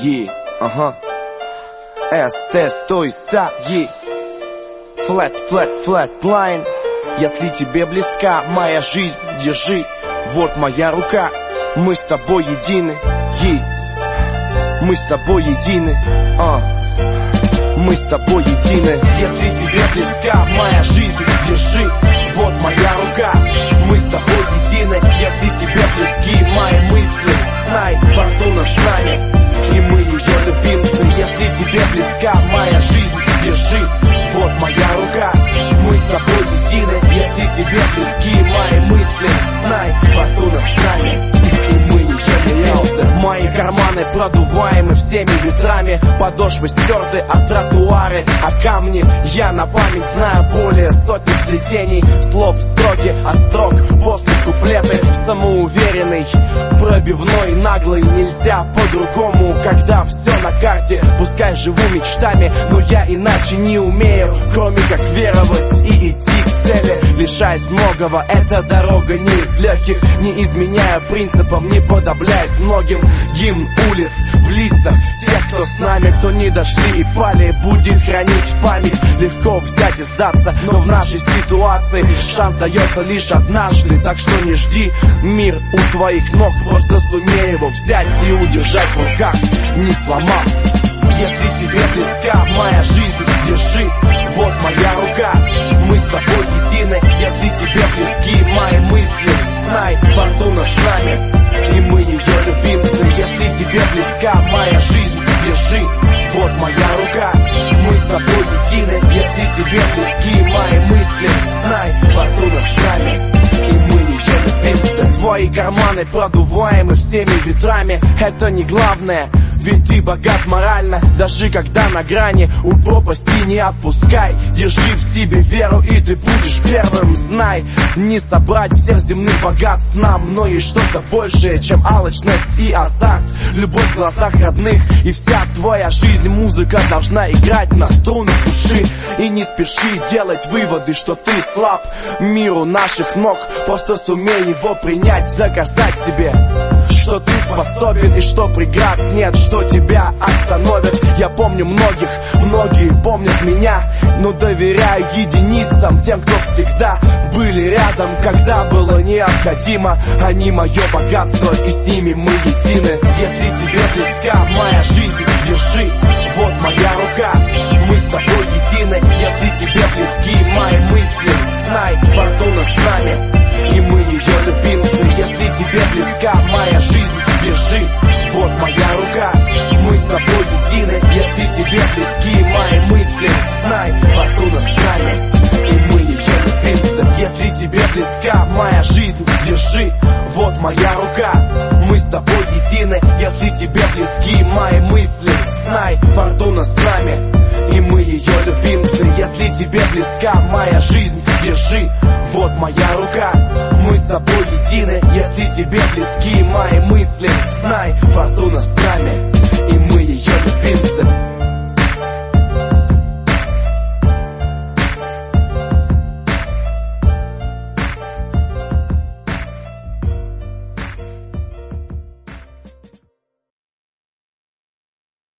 СТ, стой, стои. Flatline. Если тебе близка моя жизнь, держи. Вот моя рука. Мы с тобой едины. Мы с тобой едины. Мы с тобой едины. Если тебе близка моя жизнь, держи. Вот моя рука. Мы с тобой едины. Если тебе близки мои мысли, знай, фортуна с нами, и мы ее любимцы. Если тебе близка моя жизнь, держи. Вот моя рука. Мы с тобой едины. Если тебе близки мои мысли, знай, фортуна с нами, и мы ее любимцы. Мои карманы продуваемы всеми ветрами, подошвы стерты от тротуары, а камни я на память знаю более сотни сплетений слов, строки, острог, после куплеты. Самоуверенный, пробивной, наглый, нельзя по-другому, когда все на карте. Пускай живу мечтами, но я иначе не умею, кроме как веровать и идти к цели. Лишаясь многого, эта дорога не из легких, не изменяя принципам, не подобляясь многим. Гимн улиц в лицах тех, кто с нами, кто не дошли и пали, будет хранить в память. Легко взять и сдаться, но в нашей ситуации шанс дается лишь однажды. Так что не жди мир у твоих ног, просто сумей его взять и удержать в руках, не сломав. Если тебе близка моя жизнь, держи. Вот моя рука. Мы с тобой едины. Если тебе близки мои мысли, знай, фортуна с нами, и мы ее любимцы. Если тебе близка моя жизнь, держи. Вот моя рука. Мы с тобой едины. Если тебе близки мои мысли, знай, фортуна с нами, и мы ее любимцы. Твои карманы продуваемы всеми ветрами, это не главное, ведь ты богат морально, даже когда на грани у пропасти, не отпускай. Держи в себе веру, и ты будешь первым. Знай, не собрать всех земных богатств нам, но есть что-то большее, чем алчность и азарт. Любовь в глазах родных, и вся твоя жизнь музыка должна играть на струнах души. И не спеши делать выводы, что ты слаб миру наших ног. Просто сумей его принять, заказать себе, что ты способен и что преград нет, что тебя остановит. Я помню многих, многие помнят меня, но доверяю единицам, тем, кто всегда были рядом, когда было необходимо. Они мое богатство, и с ними мы едины. Если тебе близка моя жизнь, держи. Вот моя рука. Мы с тобой едины. Если тебе близки мои мысли, знай, фортуна с нами, и мы ее любимцы. Если тебе близка моя жизнь, держи. Вот моя рука. Мы с тобой едины. Если тебе близки мои мысли, знай, фортуна с нами, и мы ее любимцы. Если тебе близка моя жизнь, держи. Вот моя рука. Мы с тобой едины. Если тебе близки мои мысли, знай, фортуна с нами, и мы ее любимцы. Если тебе близка моя жизнь, держи. Вот моя рука. Мы с тобой едины. Если тебе близки мои мысли, знай, фортуна с нами, и мы